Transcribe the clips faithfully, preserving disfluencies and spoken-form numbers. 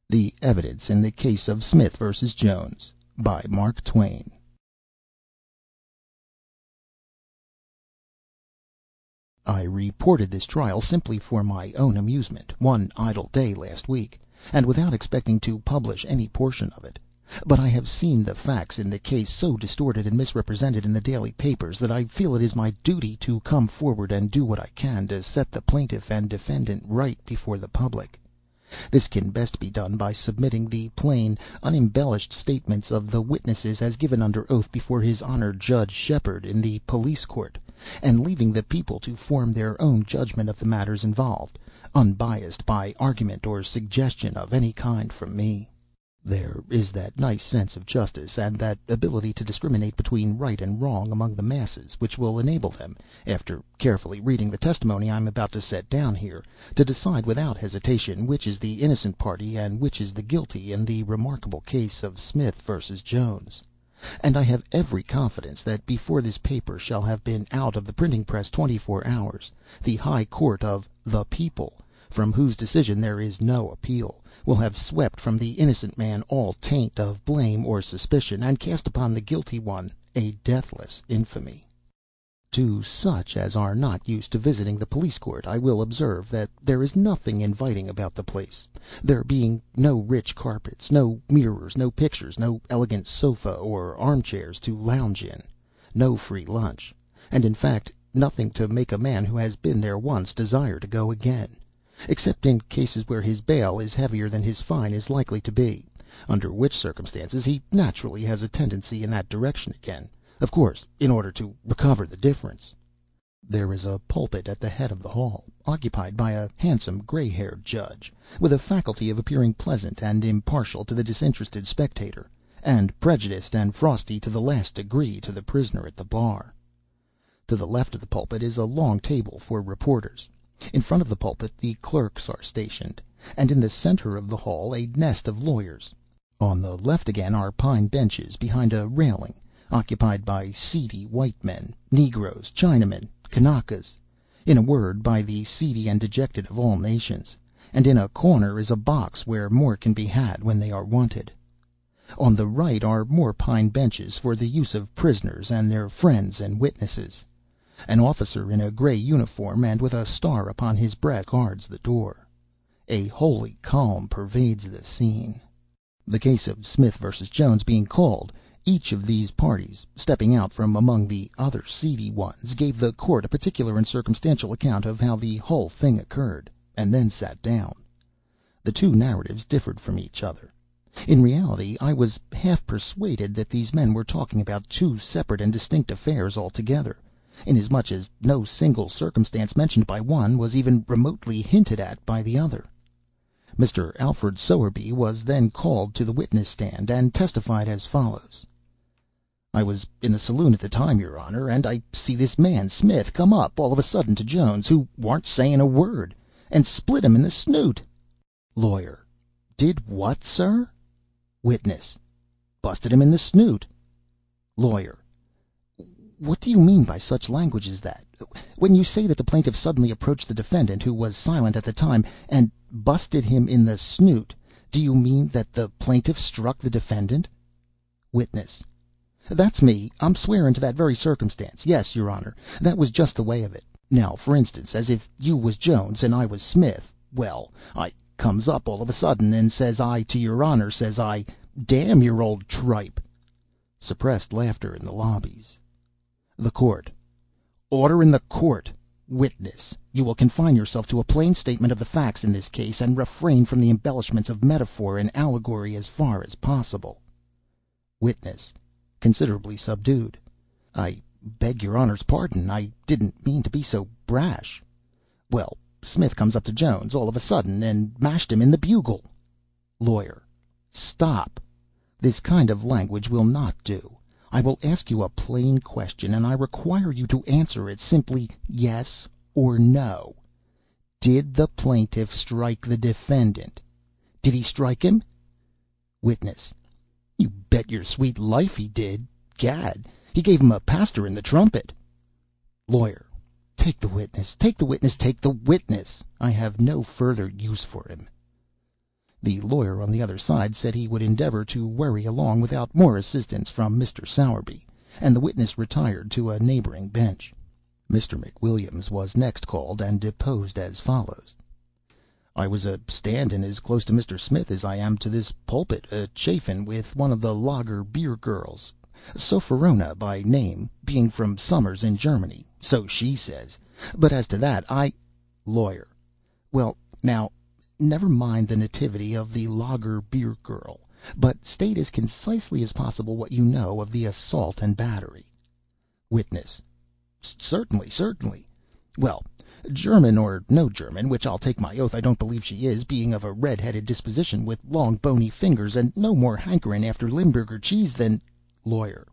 The Evidence in the Case of Smith versus Jones by Mark Twain. I reported this trial simply for my own amusement, one idle day last week, and without expecting to publish any portion of it. But I have seen the facts in the case so distorted and misrepresented in the daily papers that I feel it is my duty to come forward and do what I can to set the plaintiff and defendant right before the public. This can best be done by submitting the plain, unembellished statements of the witnesses as given under oath before His Honor Judge Shepard in the police court, and leaving the people to form their own judgment of the matters involved, unbiased by argument or suggestion of any kind from me. There is that nice sense of justice and that ability to discriminate between right and wrong among the masses which will enable them, after carefully reading the testimony I am about to set down here, to decide without hesitation which is the innocent party and which is the guilty in the remarkable case of Smith versus Jones. And I have every confidence that before this paper shall have been out of the printing press twenty-four hours, the High Court of the People, from whose decision there is no appeal, will have swept from the innocent man all taint of blame or suspicion, and cast upon the guilty one a deathless infamy. To such as are not used to visiting the police court, I will observe that there is nothing inviting about the place, there being no rich carpets, no mirrors, no pictures, no elegant sofa or armchairs to lounge in, no free lunch, and in fact nothing to make a man who has been there once desire to go again, except in cases where his bail is heavier than his fine is likely to be, under which circumstances he naturally has a tendency in that direction again, of course, in order to recover the difference. There is a pulpit at the head of the hall, occupied by a handsome gray-haired judge, with a faculty of appearing pleasant and impartial to the disinterested spectator, and prejudiced and frosty to the last degree to the prisoner at the bar. To the left of the pulpit is a long table for reporters. In front of the pulpit the clerks are stationed, and in the center of the hall a nest of lawyers. On the left again are pine benches behind a railing, occupied by seedy white men, Negroes, Chinamen, Kanakas, in a word, by the seedy and dejected of all nations, and in a corner is a box where more can be had when they are wanted. On the right are more pine benches for the use of prisoners and their friends and witnesses. An officer in a gray uniform and with a star upon his breast guards the door. A holy calm pervades the scene. The case of Smith versus Jones being called, each of these parties, stepping out from among the other seedy ones, gave the court a particular and circumstantial account of how the whole thing occurred, and then sat down. The two narratives differed from each other. In reality, I was half persuaded that these men were talking about two separate and distinct affairs altogether, inasmuch as no single circumstance mentioned by one was even remotely hinted at by the other. Mister Alfred Sowerby was then called to the witness stand, and testified as follows. I was in the saloon at the time, your Honor, and I see this man Smith come up all of a sudden to Jones, who warn't saying a word, and split him in the snoot. Lawyer. Did what, sir? Witness. Busted him in the snoot. Lawyer. What do you mean by such language as that? When you say that the plaintiff suddenly approached the defendant, who was silent at the time, and busted him in the snoot, do you mean that the plaintiff struck the defendant? Witness. That's me. I'm swearing to that very circumstance. Yes, your Honor, that was just the way of it. Now, for instance, as if you was Jones and I was Smith. Well, I comes up all of a sudden, and says I to your Honor, says I, damn your old tripe. Suppressed laughter in the lobbies. The Court. Order in the court. Witness. You will confine yourself to a plain statement of the facts in this case, and refrain from the embellishments of metaphor and allegory as far as possible. Witness. Considerably subdued. I beg your Honor's pardon. I didn't mean to be so brash. Well, Smith comes up to Jones all of a sudden and mashed him in the bugle. Lawyer. Stop. This kind of language will not do. I will ask you a plain question, and I require you to answer it simply yes or no. Did the plaintiff strike the defendant? Did he strike him? Witness. You bet your sweet life he did. Gad, he gave him a pastor in the trumpet. Lawyer. Take the witness, take the witness, take the witness. I have no further use for him. The lawyer on the other side said he would endeavor to worry along without more assistance from Mister Sowerby, and the witness retired to a neighboring bench. Mister McWilliams was next called, and deposed as follows: I was a standing as close to Mister Smith as I am to this pulpit, a chaffin' with one of the lager beer girls, Sophronia by name, being from Summers in Germany, so she says. But as to that, I Lawyer. Well, now, never mind the nativity of the lager beer girl, but state as concisely as possible what you know of the assault and battery. Witness. Certainly, certainly. Well, German or no German, which I'll take my oath I don't believe she is, being of a red-headed disposition, with long bony fingers, and no more hankerin' after Limburger cheese than— Lawyer.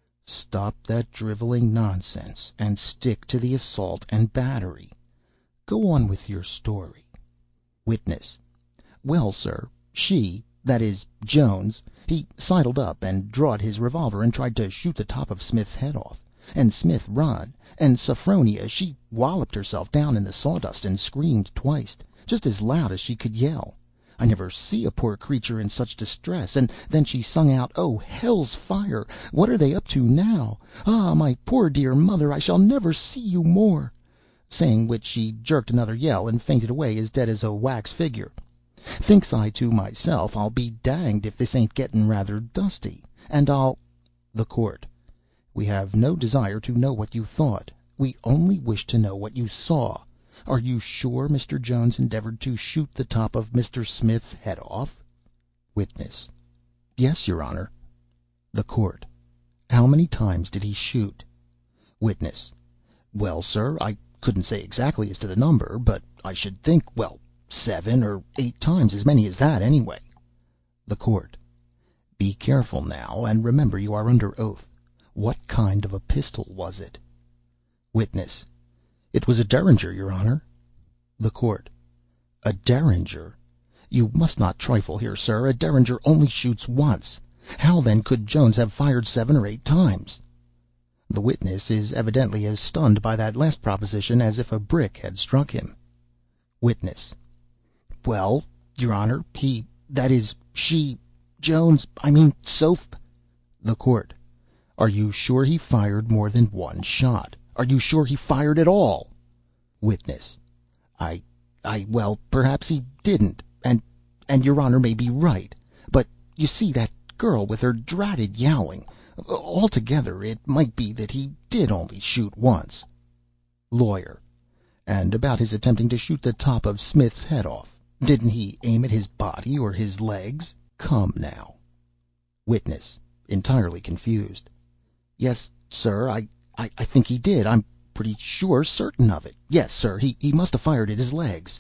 Stop that driveling nonsense, and stick to the assault and battery. Go on with your story. Witness. Well, sir, she, that is, Jones, he sidled up and drawed his revolver and tried to shoot the top of Smith's head off, and Smith run, and Sophronia, she walloped herself down in the sawdust and screamed twice, just as loud as she could yell. I never see a poor creature in such distress, and then she sung out, "Oh, hell's fire! What are they up to now? Ah, my poor dear mother, I shall never see you more!" Saying which she jerked another yell and fainted away as dead as a wax figure. Thinks I to myself, I'll be danged if this ain't getting rather dusty, and I'll— The Court. We have no desire to know what you thought. We only wish to know what you saw. Are you sure Mister Jones endeavored to shoot the top of Mister Smith's head off? Witness. Yes, your Honor. The Court. How many times did he shoot? Witness. Well, sir, I couldn't say exactly as to the number, but I should think, well, seven or eight times as many as that, anyway. The Court. Be careful now, and remember you are under oath. What kind of a pistol was it? Witness. It was a Derringer, your Honor. The Court. A Derringer? You must not trifle here, sir. A Derringer only shoots once. How, then, could Jones have fired seven or eight times? The witness is evidently as stunned by that last proposition as if a brick had struck him. Witness. Well, your Honor, he, that is, she, Jones, I mean, Soph— The Court. Are you sure he fired more than one shot? Are you sure he fired at all? Witness. I, I, well, perhaps he didn't, and, and your Honor may be right. But, you see, that girl with her dratted yowling, altogether it might be that he did only shoot once. Lawyer. And about his attempting to shoot the top of Smith's head off, didn't he aim at his body or his legs? Come now. Witness, entirely confused. Yes, sir, I, I, I think he did. I'm pretty sure certain of it. Yes, sir, he, he must have fired at his legs.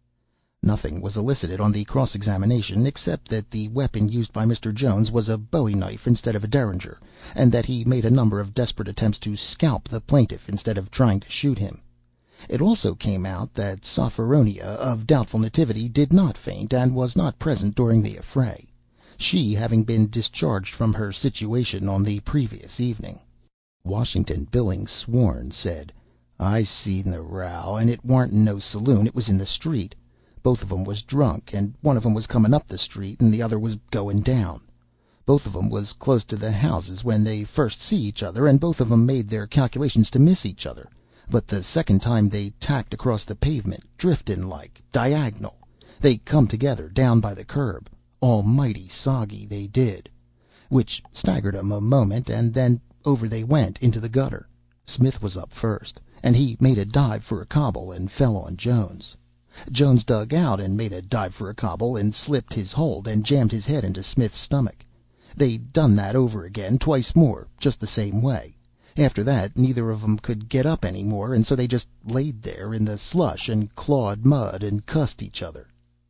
Nothing was elicited on the cross-examination except that the weapon used by Mister Jones was a bowie knife instead of a Derringer, and that he made a number of desperate attempts to scalp the plaintiff instead of trying to shoot him. It also came out that Sophronia, of doubtful nativity, did not faint, and was not present during the affray, she having been discharged from her situation on the previous evening. Washington Billings, sworn, said, I seen the row, and it warn't in no saloon, it was in the street. Both of 'em was drunk, and one of 'em was coming up the street, and the other was going down. Both of 'em was close to the houses when they first see each other, and both of 'em made their calculations to miss each other. But the second time they tacked across the pavement, driftin' like, diagonal, they come together down by the curb, almighty soggy they did, which staggered 'em a moment, and then over they went into the gutter. Smith was up first, and he made a dive for a cobble and fell on Jones. Jones dug out and made a dive for a cobble and slipped his hold and jammed his head into Smith's stomach. They done that over again twice more, just the same way. After that, neither of 'em could get up any more, and so they just laid there in the slush and clawed mud and cussed each other.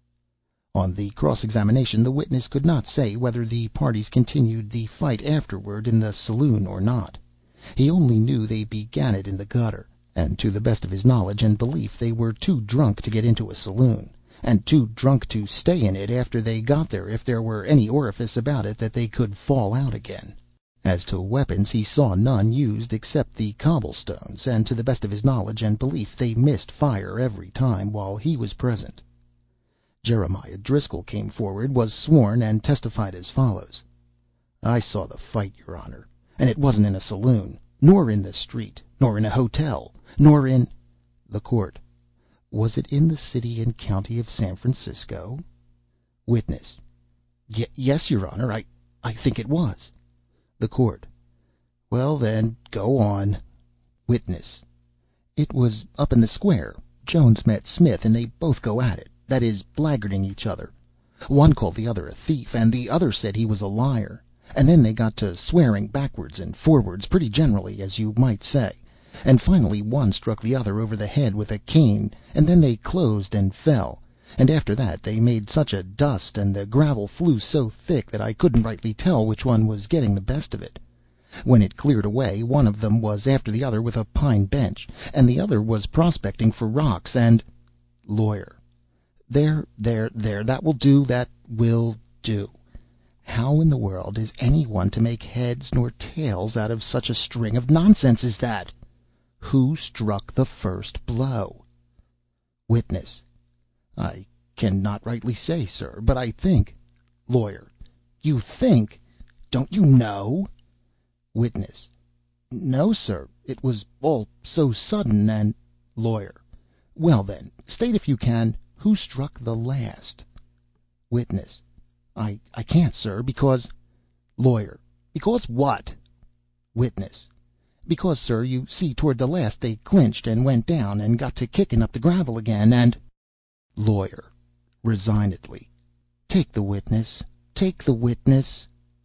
On the cross-examination, the witness could not say whether the parties continued the fight afterward in the saloon or not. He only knew they began it in the gutter, and to the best of his knowledge and belief they were too drunk to get into a saloon, and too drunk to stay in it after they got there if there were any orifice about it that they could fall out again. As to weapons, he saw none used except the cobblestones, and to the best of his knowledge and belief they missed fire every time while he was present. Jeremiah Driscoll came forward, was sworn, and testified as follows: I saw the fight, your Honor, and it wasn't in a saloon, nor in the street, nor in a hotel, nor in the Court. Was it in the city and county of San Francisco? Witness. Y- yes, your Honor, I, I think it was. The Court. Well, then, go on. Witness. It was up in the square. Jones met Smith, and they both go at it, that is, blackguarding each other. One called the other a thief, and the other said he was a liar. And then they got to swearing backwards and forwards, pretty generally, as you might say. And finally one struck the other over the head with a cane, and then they closed and fell. And after that they made such a dust, and the gravel flew so thick, that I couldn't rightly tell which one was getting the best of it. When it cleared away, one of them was after the other with a pine bench, and the other was prospecting for rocks, and... Lawyer. There, there, there, that will do, that will do. How in the world is any one to make heads nor tails out of such a string of nonsense as that? Who struck the first blow? Witness. I cannot rightly say, sir, but I think... Lawyer. You think? Don't you know? Witness. No, sir. It was all so sudden, and... Lawyer. Well, then, state if you can, who struck the last? Witness. I, I can't, sir, because... Lawyer. Because what? Witness. Because, sir, you see, toward the last they clinched and went down and got to kicking up the gravel again, and... Lawyer. Resignedly. Take the witness. Take the witness.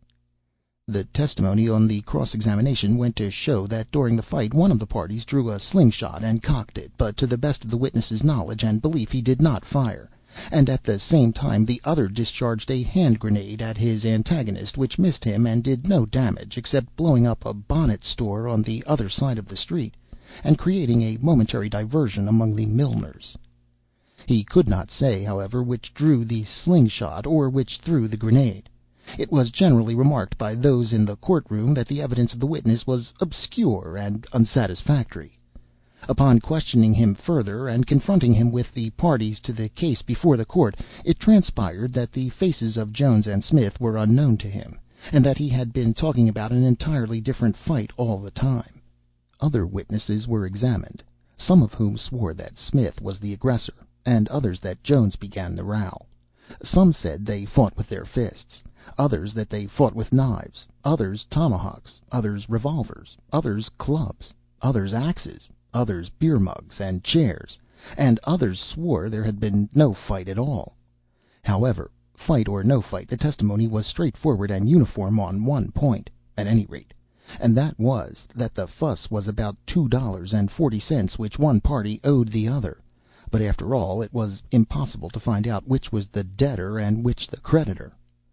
The testimony on the cross-examination went to show that during the fight one of the parties drew a slingshot and cocked it, but to the best of the witness's knowledge and belief he did not fire, and at the same time the other discharged a hand grenade at his antagonist, which missed him and did no damage, except blowing up a bonnet store on the other side of the street, and creating a momentary diversion among the milliners. He could not say, however, which drew the slingshot or which threw the grenade. It was generally remarked by those in the court-room that the evidence of the witness was obscure and unsatisfactory. Upon questioning him further, and confronting him with the parties to the case before the court, it transpired that the faces of Jones and Smith were unknown to him, and that he had been talking about an entirely different fight all the time. Other witnesses were examined, some of whom swore that Smith was the aggressor, and others that Jones began the row. Some said they fought with their fists, others that they fought with knives, others tomahawks, others revolvers, others clubs, others axes, others beer mugs and chairs, and others swore there had been no fight at all. However, fight or no fight, the testimony was straightforward and uniform on one point, at any rate, and that was that the fuss was about two dollars and forty cents which one party owed the other. But after all, it was impossible to find out which was the debtor and which the creditor.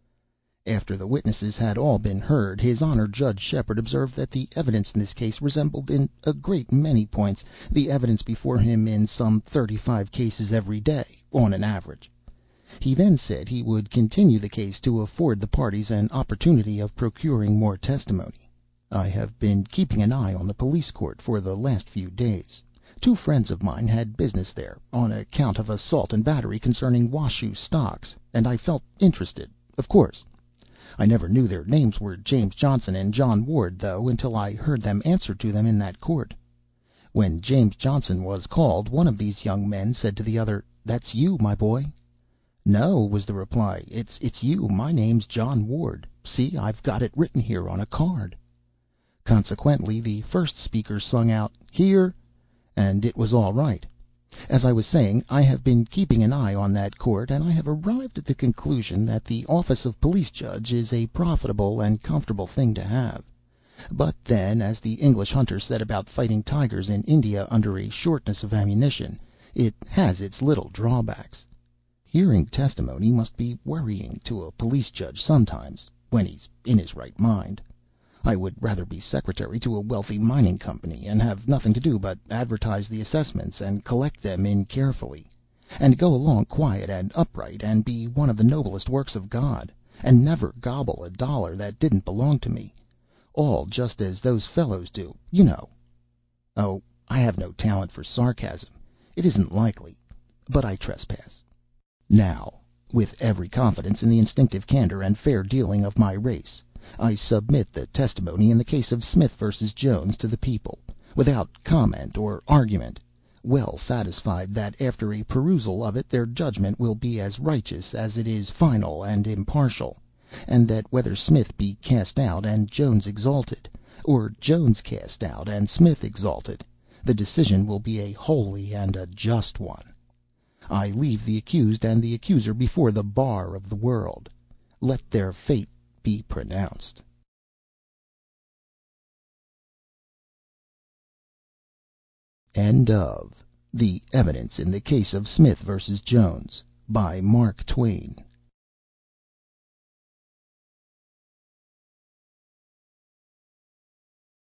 After the witnesses had all been heard, His Honor Judge Shepard observed that the evidence in this case resembled in a great many points the evidence before him in some thirty-five cases every day, on an average. He then said he would continue the case to afford the parties an opportunity of procuring more testimony. I have been keeping an eye on the police court for the last few days. Two friends of mine had business there, on account of assault and battery concerning Washoe stocks, and I felt interested, of course. I never knew their names were James Johnson and John Ward, though, until I heard them answer to them in that court. When James Johnson was called, one of these young men said to the other, "That's you, my boy." "No," was the reply, it's it's you. My name's John Ward. See, I've got it written here on a card." Consequently, the first speaker sung out, "Here," and it was all right. As I was saying, I have been keeping an eye on that court, and I have arrived at the conclusion that the office of police judge is a profitable and comfortable thing to have. But then, as the English hunter said about fighting tigers in India under a shortness of ammunition, it has its little drawbacks. Hearing testimony must be worrying to a police judge sometimes, when he's in his right mind. I would rather be secretary to a wealthy mining company, and have nothing to do but advertise the assessments and collect them in carefully, and go along quiet and upright, and be one of the noblest works of God, and never gobble a dollar that didn't belong to me, all just as those fellows do, you know. Oh, I have no talent for sarcasm. It isn't likely, but I trespass. Now, with every confidence in the instinctive candor and fair dealing of my race, I submit the testimony in the case of Smith versus Jones to the people, without comment or argument, well satisfied that after a perusal of it their judgment will be as righteous as it is final and impartial, and that whether Smith be cast out and Jones exalted, or Jones cast out and Smith exalted, the decision will be a holy and a just one. I leave the accused and the accuser before the bar of the world. Let their fate be pronounced. End of The Evidence in the Case of Smith versus Jones, by Mark Twain.